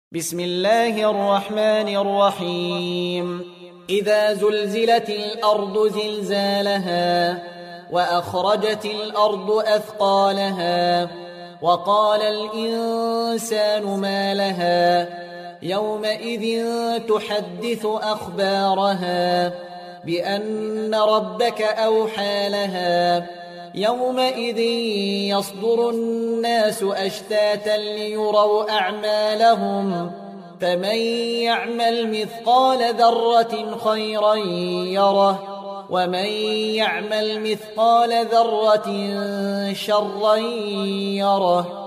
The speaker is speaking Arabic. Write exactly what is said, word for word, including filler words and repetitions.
بسم الله الرحمن الرحيم إذا زلزلت الأرض زلزالها وأخرجت الأرض أثقالها وقال الإنسان ما لها يومئذ تحدث أخبارها بأن ربك أوحى لها يومئذ يصدر الناس أشتاتا ليروا أعمالهم فمن يعمل مثقال ذرة خيرا يره ومن يعمل مثقال ذرة شرا يره